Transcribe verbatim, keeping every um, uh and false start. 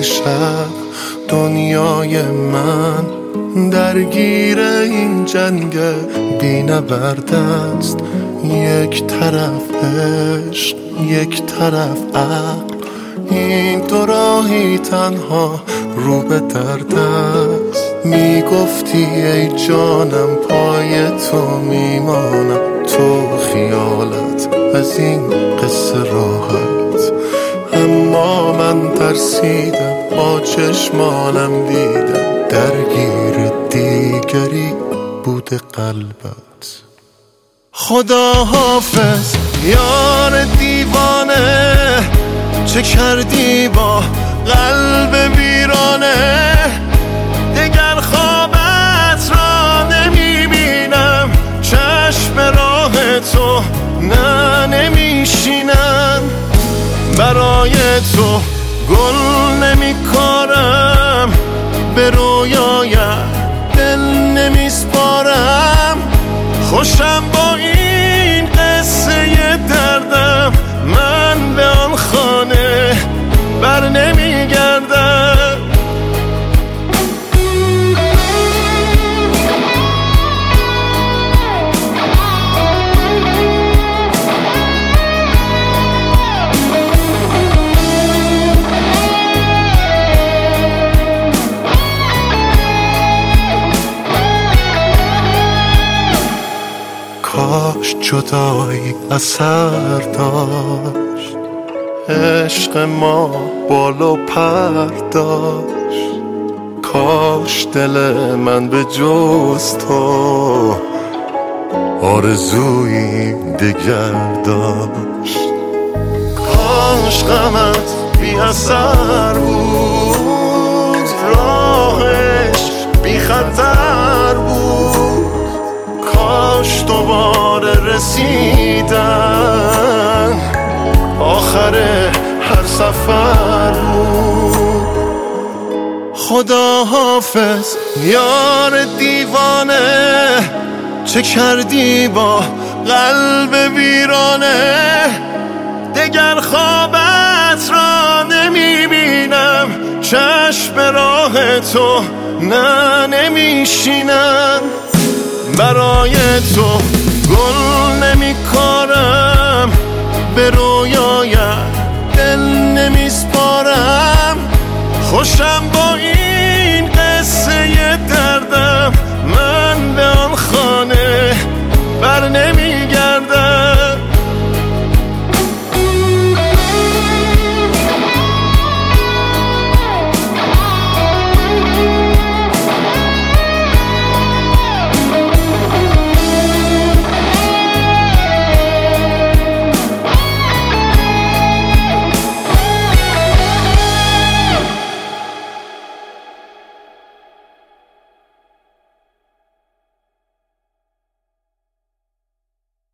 شب دنیای من درگیر این جنگ بی نبرد است. یک طرف عشق یک طرف عقل، این دو راهی تنها رو به درد است. میگفتی ای جانم پای تو میمانم، تو خیالت از این قصه راحت. اما من ترسیدم با چشمانم دیدم درگیر دیگری بوده قلبت. خدا حافظ یار دیوانه، چه کردی با قلب ویرانه؟ دگر خوابت را نمیبینم، چشم راه تو نه نمیشینم. برای تو گل نمیکارم، به رویایم دل نمیسپارم. خوشم با این قصه دردم، من به آن خانه بر نمیگردم. کاش جدایی اثر داشت، عشق ما بال و پر داشت. کاش دل من به جز تو آرزویی دگر داشت. کاش غمت بی اثر بود، راهش بی خطر بود. کاش دوباره رسیدن آخر هر سفر بود. خدا حافظ یار دیوانه، چه کردی با قلب ویرانه؟ دگر خوابت را نمیبینم، چشم راه تو نه نمیشینم. برای تو گل نمیکارم، به رویایم دل نمیسپارم. خوشم با این